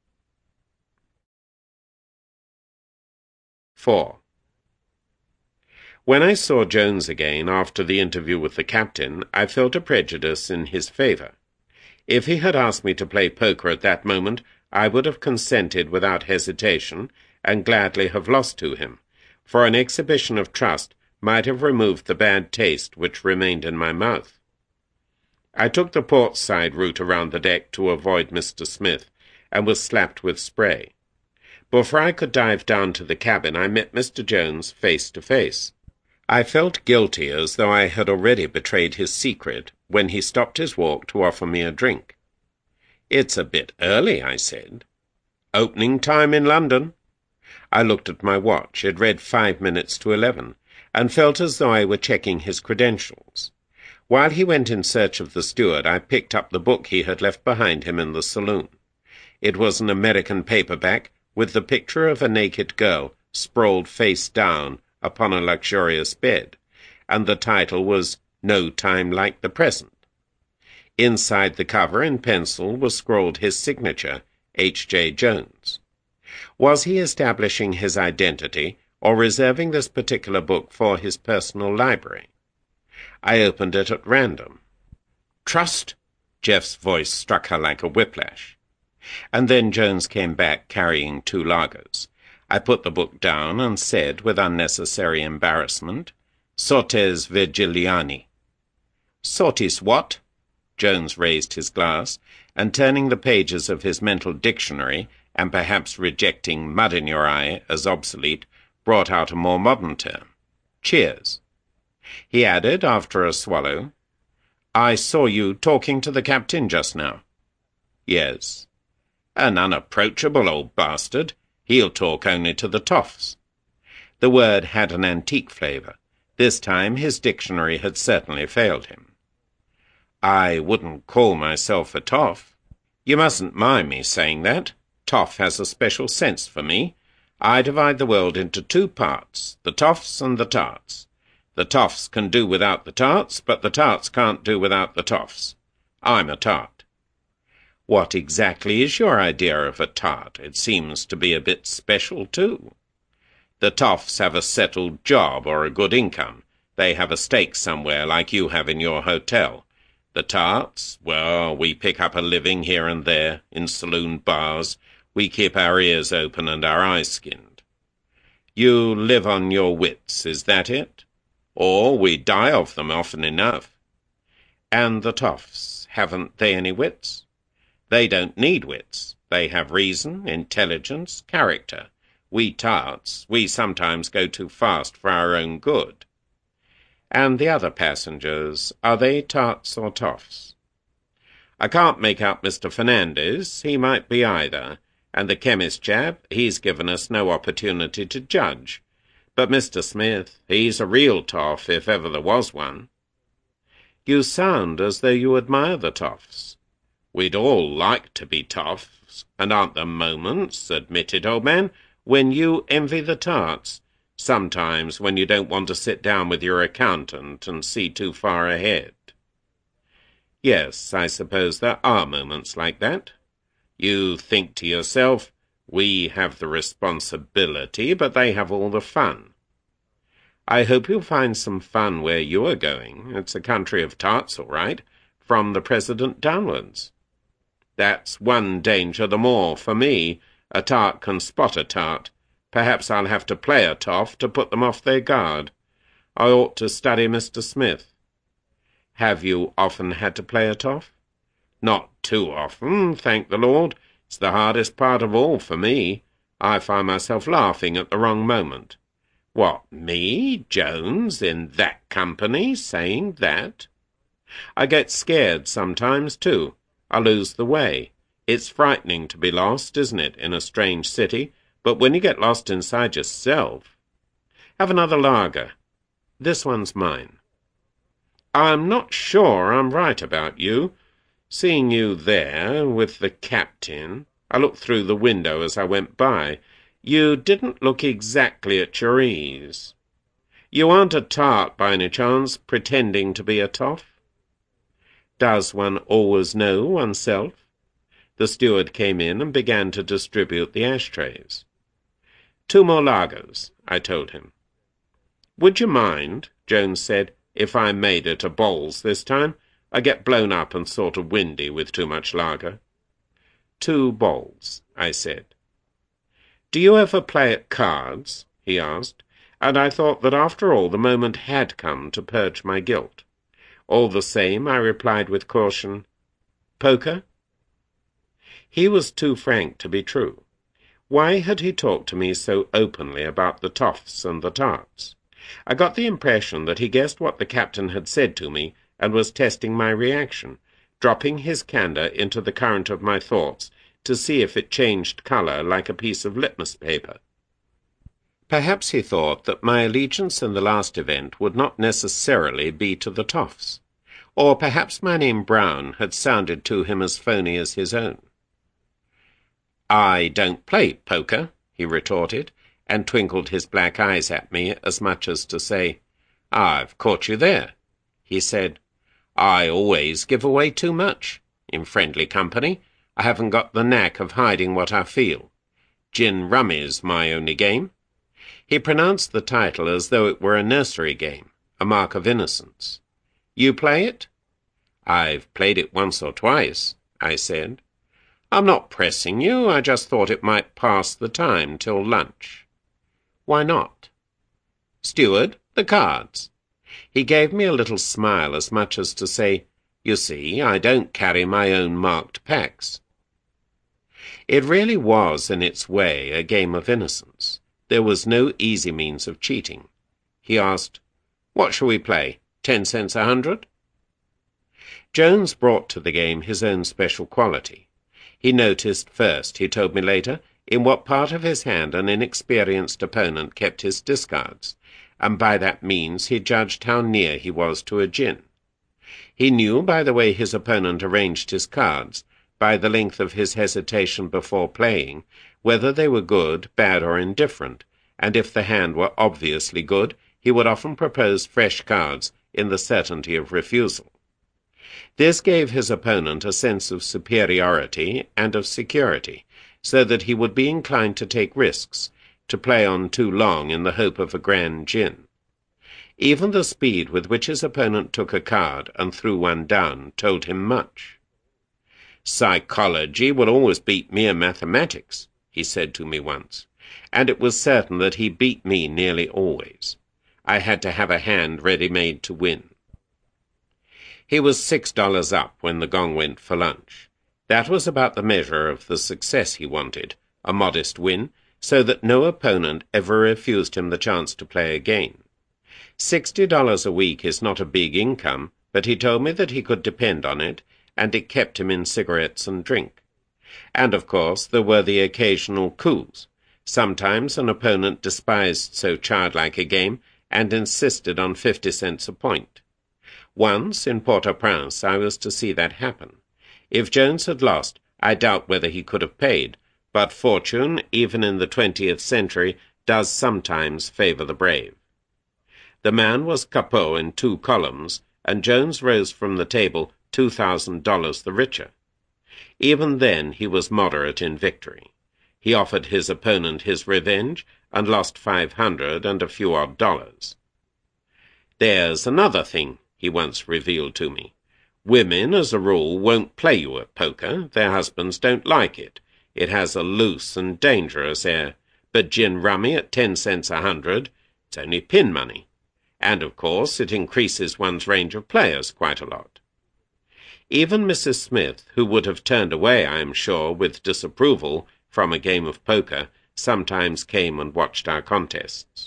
Speaker 2: four. When I saw Jones again after the interview with the captain, I felt a prejudice in his favour. If he had asked me to play poker at that moment, I would have consented without hesitation, and gladly have lost to him, for an exhibition of trust might have removed the bad taste which remained in my mouth. I took the port side route around the deck to avoid Mister Smith, and was slapped with spray. Before I could dive down to the cabin, I met Mister Jones face to face. I felt guilty, as though I had already betrayed his secret, when he stopped his walk to offer me a drink. "It's a bit early," I said. "Opening time in London." I looked at my watch. It read five minutes to eleven, and felt as though I were checking his credentials. While he went in search of the steward, I picked up the book he had left behind him in the saloon. It was an American paperback, with the picture of a naked girl sprawled face down upon a luxurious bed, and the title was No Time Like the Present. Inside the cover, in pencil, was scrawled his signature, H J Jones. Was he establishing his identity, or reserving this particular book for his personal library? I opened it at random. "Trust!" Jeff's voice struck her like a whiplash. And then Jones came back carrying two lagers. I put the book down and said, with unnecessary embarrassment, "Sortes Virgiliani." "Sortis what?" Jones raised his glass, and turning the pages of his mental dictionary, and perhaps rejecting mud in your eye as obsolete, brought out a more modern term. "Cheers." He added, after a swallow, "I saw you talking to the captain just now." "Yes." "An unapproachable old bastard. He'll talk only to the toffs." The word had an antique flavour. This time his dictionary had certainly failed him. "I wouldn't call myself a toff." "You mustn't mind me saying that. Toff has a special sense for me. I divide the world into two parts, the toffs and the tarts. The toffs can do without the tarts, but the tarts can't do without the toffs. I'm a tart." "What exactly is your idea of a tart? It seems to be a bit special, too." "The toffs have a settled job or a good income. They have a stake somewhere, like you have in your hotel. The tarts, well, we pick up a living here and there, in saloon bars. We keep our ears open and our eyes skinned. You live on your wits, is that it? Or we die of them often enough." "And the toffs, haven't they any wits?" "They don't need wits. They have reason, intelligence, character. We tarts, we sometimes go too fast for our own good." "And the other passengers, are they tarts or toffs?" "I can't make out Mister Fernandez. He might be either. And the chemist chap, he's given us no opportunity to judge. But Mister Smith, he's a real toff, if ever there was one." "You sound as though you admire the toffs." "We'd all like to be toffs, and aren't there moments," admitted old man, "when you envy the tarts? Sometimes when you don't want to sit down with your accountant and see too far ahead." "Yes, I suppose there are moments like that. You think to yourself, we have the responsibility, but they have all the fun." I hope you'll find some fun where you are going. It's a country of tarts, all right, from the President downwards. That's one danger the more for me. A tart can spot a tart. Perhaps I'll have to play a toff to put them off their guard. I ought to study Mister Smith. Have you often had to play a toff? Not too often, thank the Lord. It's the hardest part of all for me. I find myself laughing at the wrong moment. What, me, Jones, in that company, saying that? I get scared sometimes, too. I lose the way. It's frightening to be lost, isn't it, in a strange city? But when you get lost inside yourself... Have another lager. This one's mine. I'm not sure I'm right about you. Seeing you there, with the captain, I looked through the window as I went by. You didn't look exactly at your ease. You aren't a tart, by any chance, pretending to be a toff? Does one always know oneself? The steward came in and began to distribute the ashtrays. Two more lagers, I told him. Would you mind, Jones said, if I made it a bowls this time? I get blown up and sort of windy with too much lager. Two bowls, I said. Do you ever play at cards? He asked, and I thought that after all the moment had come to purge my guilt. All the same, I replied with caution, Poker? He was too frank to be true. Why had he talked to me so openly about the toffs and the tarts? I got the impression that he guessed what the captain had said to me and was testing my reaction, dropping his candour into the current of my thoughts to see if it changed colour like a piece of litmus paper. Perhaps he thought that my allegiance in the last event would not necessarily be to the toffs, or perhaps my name Brown had sounded to him as phony as his own. I don't play poker, he retorted, and twinkled his black eyes at me as much as to say, I've caught you there. He said, I always give away too much. In friendly company, I haven't got the knack of hiding what I feel. Gin rummy's my only game. He pronounced the title as though it were a nursery game, a mark of innocence. You play it? I've played it once or twice, I said. I'm not pressing you, I just thought it might pass the time till lunch. Why not? Steward, the cards. He gave me a little smile as much as to say, You see, I don't carry my own marked packs. It really was, in its way, a game of innocence. There was no easy means of cheating. He asked, What shall we play? Ten cents a hundred? Jones brought to the game his own special quality. He noticed first, he told me later, in what part of his hand an inexperienced opponent kept his discards, and by that means he judged how near he was to a gin. He knew by the way his opponent arranged his cards, by the length of his hesitation before playing, whether they were good, bad, or indifferent, and if the hand were obviously good, he would often propose fresh cards in the certainty of refusal. This gave his opponent a sense of superiority and of security, so that he would be inclined to take risks, to play on too long in the hope of a grand gin. Even the speed with which his opponent took a card and threw one down told him much. Psychology will always beat mere mathematics, he said to me once, and it was certain that he beat me nearly always. I had to have a hand ready-made to win. He was six dollars up when the gong went for lunch. That was about the measure of the success he wanted, a modest win, so that no opponent ever refused him the chance to play again. Sixty dollars a week is not a big income, but he told me that he could depend on it, and it kept him in cigarettes and drink. And, of course, there were the occasional coups. Sometimes an opponent despised so childlike a game and insisted on fifty cents a point. Once, in Port-au-Prince, I was to see that happen. If Jones had lost, I doubt whether he could have paid, but fortune, even in the twentieth century, does sometimes favour the brave. The man was Capot in two columns, and Jones rose from the table two thousand dollars the richer. Even then he was moderate in victory. He offered his opponent his revenge, and lost five hundred and a few odd dollars. "There's another thing," he once revealed to me. "Women, as a rule, won't play you at poker. Their husbands don't like it. It has a loose and dangerous air. But gin rummy at ten cents a hundred, it's only pin money. And, of course, it increases one's range of players quite a lot." Even Missus Smith, who would have turned away, I am sure, with disapproval from a game of poker, sometimes came and watched our contests.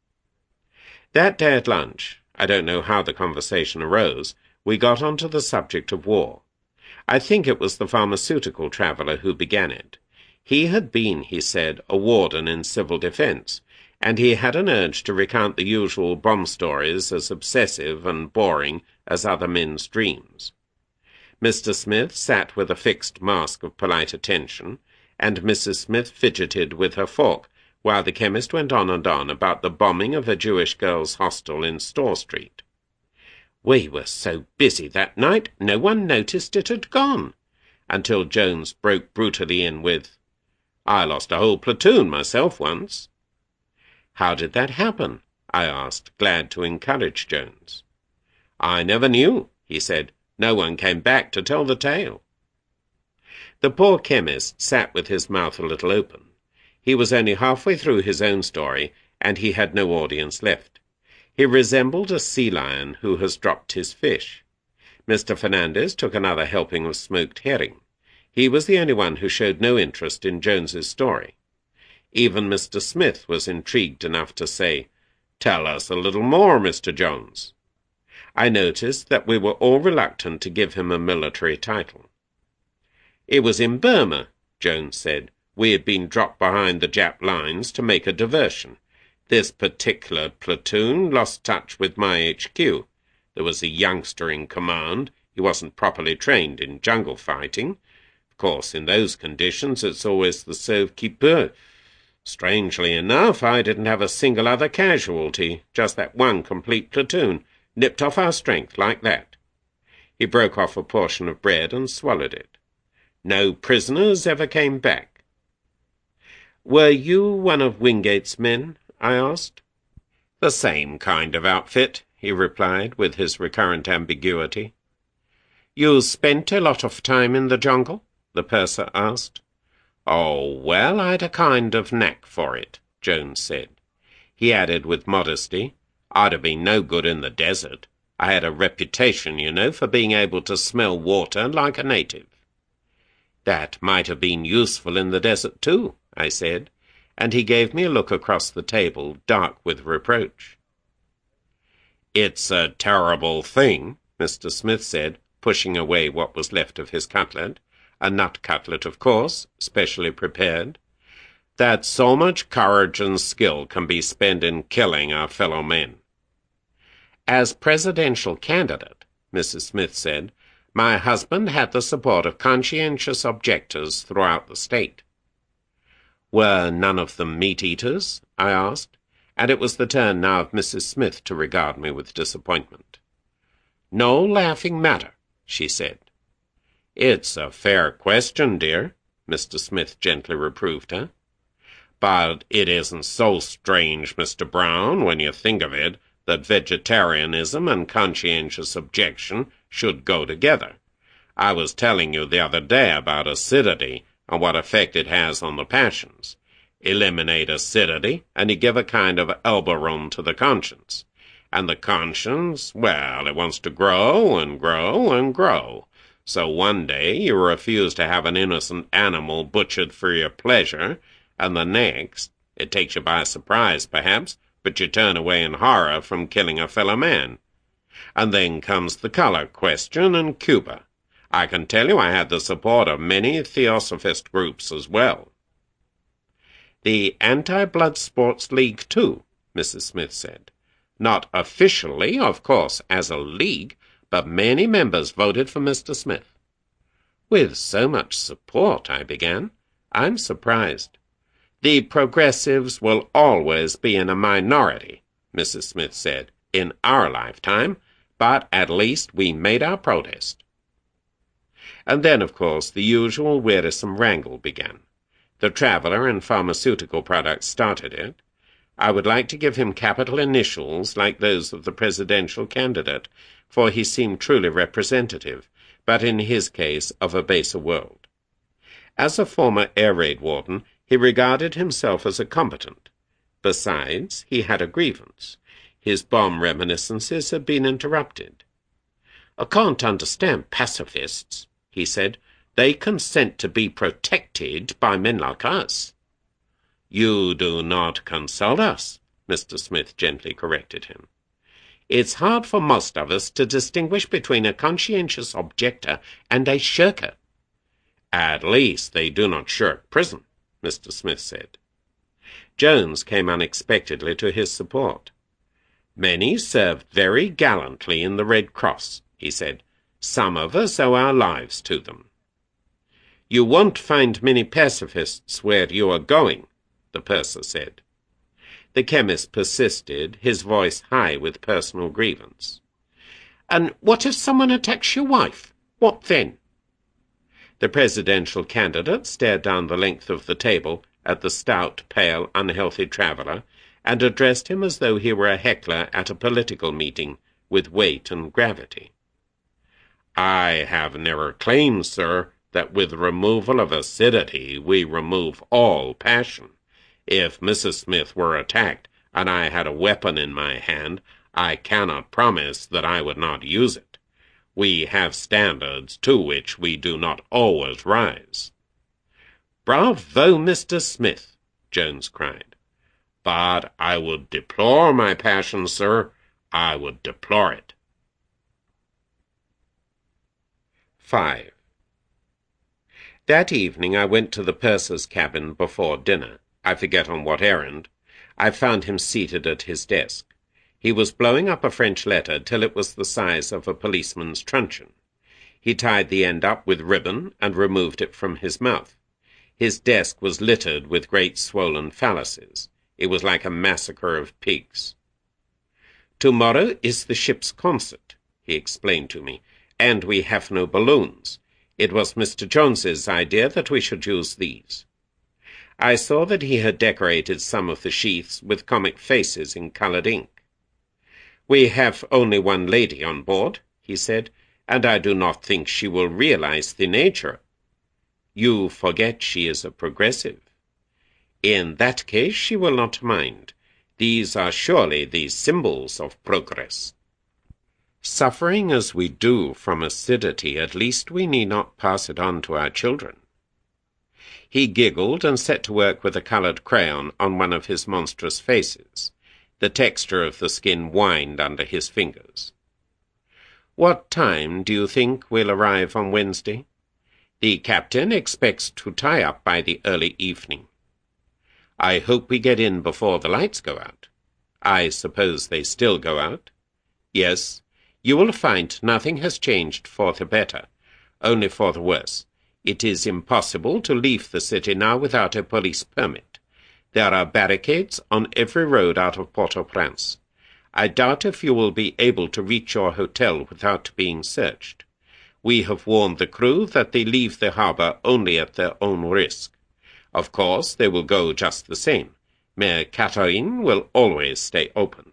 Speaker 2: That day at lunch, I don't know how the conversation arose, we got on to the subject of war. I think it was the pharmaceutical traveller who began it. He had been, he said, a warden in civil defence, and he had an urge to recount the usual bomb stories as obsessive and boring as other men's dreams. Mister Smith sat with a fixed mask of polite attention, and Missus Smith fidgeted with her fork, while the chemist went on and on about the bombing of a Jewish girls' hostel in Store Street. "We were so busy that night, no one noticed it had gone," until Jones broke brutally in with, "I lost a whole platoon myself once." "How did that happen?" I asked, glad to encourage Jones. "I never knew," he said. "No one came back to tell the tale." The poor chemist sat with his mouth a little open. He was only halfway through his own story, and he had no audience left. He resembled a sea lion who has dropped his fish. Mister Fernandez took another helping of smoked herring. He was the only one who showed no interest in Jones's story. Even Mister Smith was intrigued enough to say, "Tell us a little more, Mister Jones." I noticed that we were all reluctant to give him a military title. "It was in Burma," Jones said. "We had been dropped behind the Jap lines to make a diversion. This particular platoon lost touch with my H Q. There was a youngster in command. He wasn't properly trained in jungle fighting. Of course, in those conditions, it's always the sauve-qui-peut. Strangely enough, I didn't have a single other casualty, just that one complete platoon, nipped off our strength like that." He broke off a portion of bread and swallowed it. "No prisoners ever came back." "Were you one of Wingate's men?" I asked. "The same kind of outfit," he replied, with his recurrent ambiguity. "You spent a lot of time in the jungle?" the purser asked. "Oh, well, I'd a kind of knack for it," Jones said. He added with modesty, "I'd have been no good in the desert. I had a reputation, you know, for being able to smell water like a native." "That might have been useful in the desert, too," I said, and he gave me a look across the table, dark with reproach. "It's a terrible thing," Mister Smith said, pushing away what was left of his cutlet, a nut cutlet, of course, specially prepared, "that so much courage and skill can be spent in killing our fellow men." "As presidential candidate," Missus Smith said, "my husband had the support of conscientious objectors throughout the state." "Were none of them meat-eaters?" I asked, and it was the turn now of Missus Smith to regard me with disappointment. "No laughing matter," she said. "It's a fair question, dear," Mister Smith gently reproved her. "But it isn't so strange, Mister Brown, when you think of it, that vegetarianism and conscientious objection should go together. I was telling you the other day about acidity and what effect it has on the passions. Eliminate acidity, and you give a kind of elbow room to the conscience. And the conscience, well, it wants to grow and grow and grow. So one day you refuse to have an innocent animal butchered for your pleasure, and the next, it takes you by surprise, perhaps, but you turn away in horror from killing a fellow man. And then comes the color question and Cuba. I can tell you I had the support of many theosophist groups as well." "The Anti-Blood Sports League, too," Missus Smith said. "Not officially, of course, as a league, but many members voted for Mister Smith." "With so much support," I began. "I'm surprised." "The progressives will always be in a minority," Missus Smith said, "in our lifetime, but at least we made our protest." And then, of course, the usual wearisome wrangle began. The traveller and pharmaceutical products started it. I would like to give him capital initials like those of the presidential candidate, for he seemed truly representative, but in his case of a baser world. As a former air raid warden, he regarded himself as a competent. Besides, he had a grievance. His bomb reminiscences had been interrupted. "I can't understand pacifists," he said. "They consent to be protected by men like us." "You do not consult us," Mister Smith gently corrected him. "It's hard for most of us to distinguish between a conscientious objector and a shirker." "At least they do not shirk prison," Mister Smith said. Jones came unexpectedly to his support. "Many served very gallantly in the Red Cross," he said. "Some of us owe our lives to them." "You won't find many pacifists where you are going," the purser said. The chemist persisted, his voice high with personal grievance. "And what if someone attacks your wife? What then?" The presidential candidate stared down the length of the table at the stout, pale, unhealthy traveller, and addressed him as though he were a heckler at a political meeting, with weight and gravity. "I have never claimed, sir, that with removal of acidity we remove all passion. If Missus Smith were attacked, and I had a weapon in my hand, I cannot promise that I would not use it. We have standards to which we do not always rise." "Bravo, Mister Smith!" Jones cried. "But I would deplore my passion, sir. I would deplore it." Five. That evening I went to the purser's cabin before dinner. I forget on what errand. I found him seated at his desk. He was blowing up a French letter till it was the size of a policeman's truncheon. He tied the end up with ribbon and removed it from his mouth. His desk was littered with great swollen phalluses. It was like a massacre of pigs. "Tomorrow is the ship's concert," he explained to me, "and we have no balloons. It was Mister Jones's idea that we should use these." I saw that he had decorated some of the sheaths with comic faces in colored ink. "We have only one lady on board," he said, "and I do not think she will realize the nature." "You forget she is a progressive." "In that case she will not mind. These are surely the symbols of progress." Suffering as we do from acidity, at least we need not pass it on to our children. He giggled and set to work with a colored crayon on one of his monstrous faces. The texture of the skin whined under his fingers. "What time do you think we'll arrive on Wednesday?" "The captain expects to tie up by the early evening." "I hope we get in before the lights go out." "I suppose they still go out?" "Yes. You will find nothing has changed for the better, only for the worse. It is impossible to leave the city now without a police permit. There are barricades on every road out of Port-au-Prince. I doubt if you will be able to reach your hotel without being searched. We have warned the crew that they leave the harbor only at their own risk. Of course, they will go just the same. Mare Catherine will always stay open."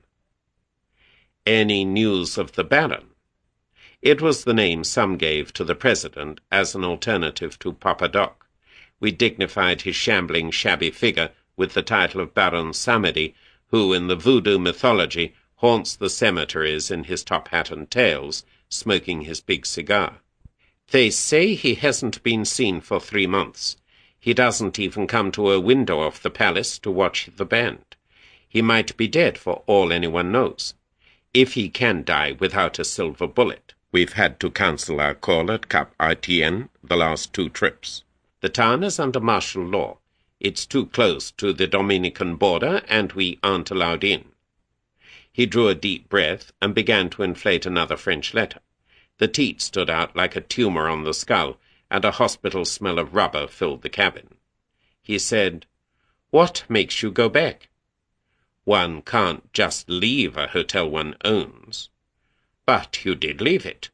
Speaker 2: "Any news of the Baron?" It was the name some gave to the president as an alternative to Papa Doc. We dignified his shambling, shabby figure with the title of Baron Samedi, who, in the voodoo mythology, haunts the cemeteries in his top hat and tails, smoking his big cigar. "They say he hasn't been seen for three months. He doesn't even come to a window of the palace to watch the band. He might be dead for all anyone knows. If he can die without a silver bullet. We've had to cancel our call at Cap Haitien the last two trips. The town is under martial law. It's too close to the Dominican border, and we aren't allowed in." He drew a deep breath and began to inflate another French letter. The teeth stood out like a tumor on the skull, and a hospital smell of rubber filled the cabin. He said, "What makes you go back?" "One can't just leave a hotel one owns." "But you did leave it."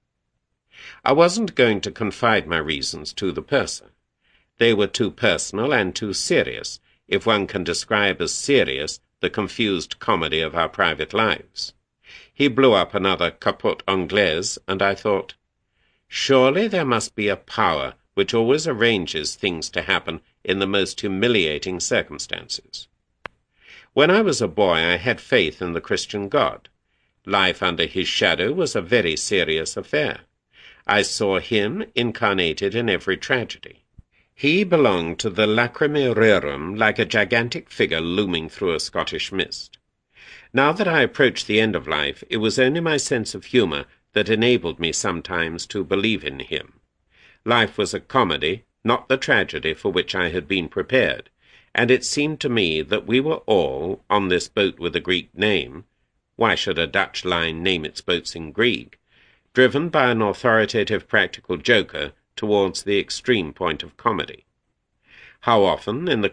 Speaker 2: I wasn't going to confide my reasons to the purser. They were too personal and too serious, if one can describe as serious the confused comedy of our private lives. He blew up another Capote Anglaise, and I thought, surely there must be a power which always arranges things to happen in the most humiliating circumstances. When I was a boy, I had faith in the Christian God. Life under his shadow was a very serious affair. I saw him incarnated in every tragedy. He belonged to the lacrimae rerum like a gigantic figure looming through a Scottish mist. Now that I approached the end of life, it was only my sense of humour that enabled me sometimes to believe in him. Life was a comedy, not the tragedy for which I had been prepared, and it seemed to me that we were all, on this boat with a Greek name — why should a Dutch line name its boats in Greek? — driven by an authoritative practical joker towards the extreme point of comedy. How often, in the